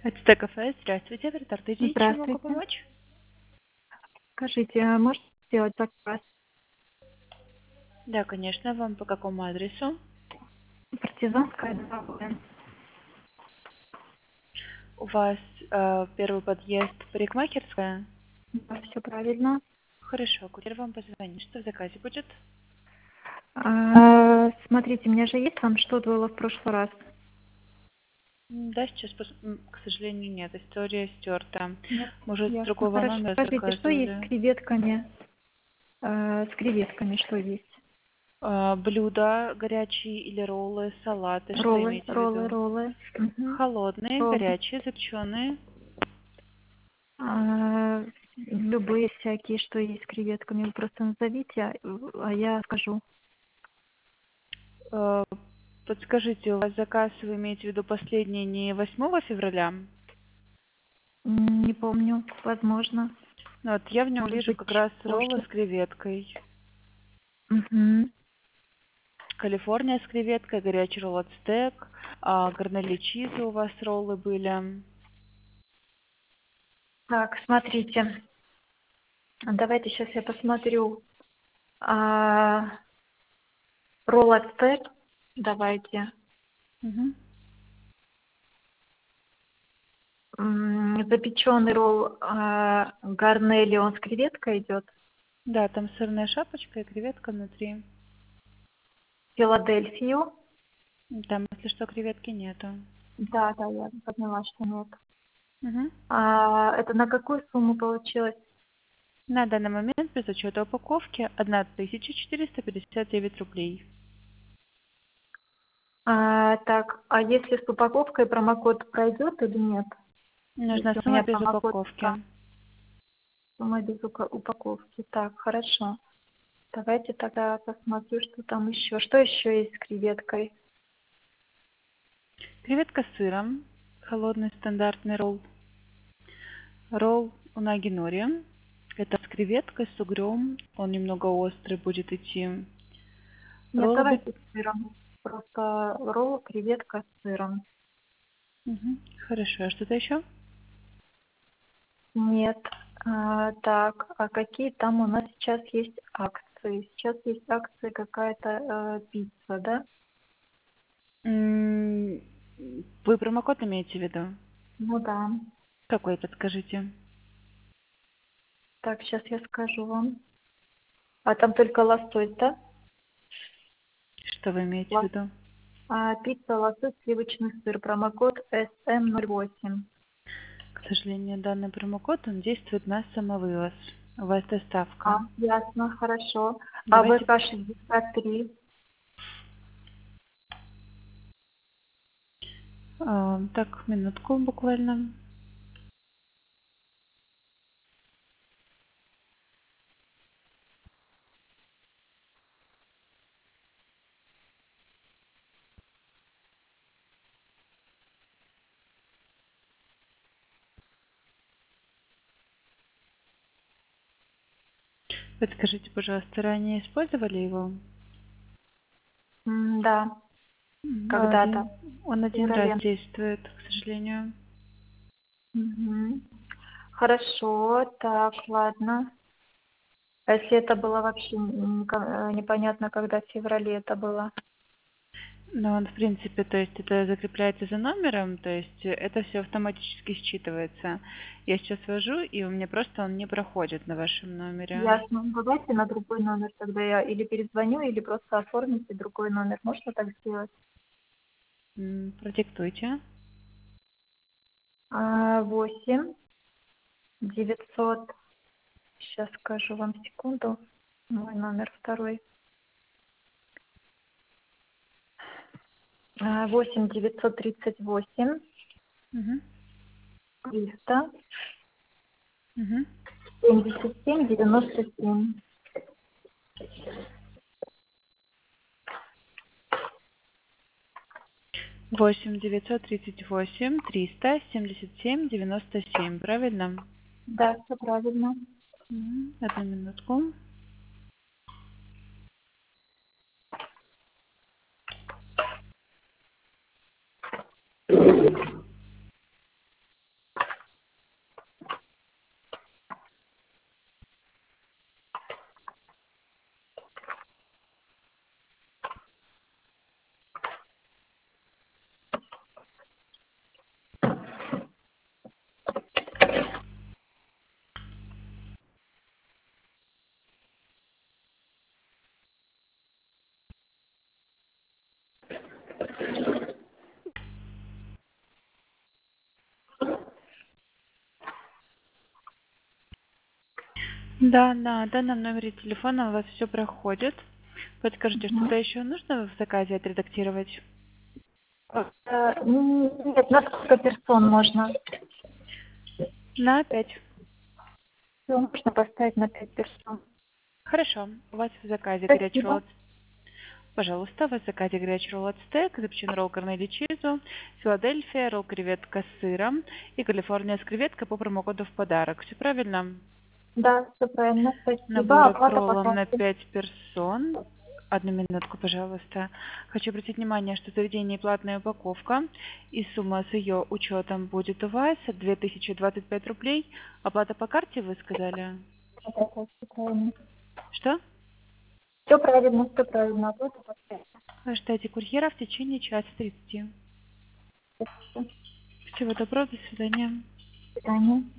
Это кафе. Здравствуйте, Артурий, чем могу Здравствуйте. помочь? Скажите, а можете сделать заказ? Да, конечно. Вам по какому адресу? Партизанская 2Б. У вас первый подъезд парикмахерская? Да, все правильно. Хорошо, курьер вам позвонит. Что в заказе будет? Смотрите, у меня же есть там, что было в прошлый раз. Да, сейчас, к сожалению, нет. История стерта. Нет, Может, с ясно, другого хорошо. номера Скажите, что есть с заказывали? креветками? С креветками что есть? Блюда горячие или роллы, салаты, что Роллы, имеете в роллы, виду? роллы. Мгм. Холодные, Роллы. горячие, запеченные. Любые всякие, что есть с креветками. Вы просто назовите, а я скажу. Э, Подскажите, у вас заказ, вы имеете в виду последний, не 8 февраля? Не помню, возможно. Ну, вот я в нем Может вижу быть, как чуть раз роллы позже. с креветкой. Мгм. Калифорния с креветкой, горячий ролл от стек, гарнели чиза у вас роллы были. Так, смотрите. Давайте сейчас я посмотрю. А, Ролл от стек. Давайте. Мгм. Запеченный ролл гарнели, он с креветкой идет. Да, там сырная шапочка и креветка внутри. Филадельфию. Там, если что, креветки нету. Да, да, я поняла, что нет. Мгм. Это на какую сумму получилось? На данный момент без учета упаковки 1459 рублей. Так, а если с упаковкой промокод пройдет или нет? Нужна Если у сумма меня без промокод упаковки. сумма без упаковки. Так, хорошо. Давайте тогда посмотрю, что там еще. Что еще есть с креветкой? Креветка с сыром. Холодный стандартный ролл. Ролл унаги нори. Это с креветкой, с угрем. Он немного острый будет идти. Нет, Роллы давайте с сыром. Просто ролл, креветка с сыром. Мгм. Хорошо. А что-то еще? Нет. Так, а какие там у нас сейчас есть акции? Сейчас есть акции какая-то пицца, да? М, Вы промокод имеете в виду? Ну да. Какой, подскажите? Так, сейчас я скажу вам. А там только лосось, да? Что вы имеете в Лос- виду? Пицца, лосось, сливочный сыр. Промокод SM08. К сожалению, данный промокод, он действует на самовывоз. У вас доставка. Ясно, хорошо. А Давайте, ВК-63? так, минутку буквально. Подскажите, пожалуйста, ранее использовали его? Да, М, Он когда-то, один, он в один раз феврале. действует, к сожалению. Мгм. Хорошо, так, ладно. А если это было вообще непонятно, когда в феврале это было? Но он, в принципе, то есть это закрепляется за номером, то есть это все автоматически считывается. Я сейчас ввожу, и у меня просто он не проходит на вашем номере. Ясно. Давайте на другой номер тогда я или перезвоню, или просто оформите другой номер. Можно так сделать? Продиктуйте. 8 900. Сейчас скажу вам секунду. Мой номер второй. 8 938 Мгм. 300 Мгм. 77 97. 8 938 300 77 97, правильно? Да, все правильно. Одну минутку. Да, на данном номере телефона у вас все проходит. Подскажите, Мгм. что-то еще нужно в заказе отредактировать? Нет, на сколько персон можно? На 5. Всё, можно поставить на 5 персон. Хорошо. У вас в заказе горячий Спасибо. ролл. Пожалуйста, у вас в заказе горячий ролл от стейк, запеченный ролл корнели чизу, Филадельфия, ролл креветка с сыром и Калифорния с креветкой по промокоду в подарок. Все правильно? Да, все правильно, спасибо. Набор к Оплата по роллам на карте. 5 персон. Одну минутку, пожалуйста. Хочу обратить внимание, что в заведении платная упаковка, и сумма с ее учетом будет у вас 2025 рублей. Оплата по карте, вы сказали? Да, всё правильно. Что? Все правильно, все правильно. Оплата по карте. Ожидайте курьера в течение часа 30. Спасибо. Всего доброго, до свидания. До свидания.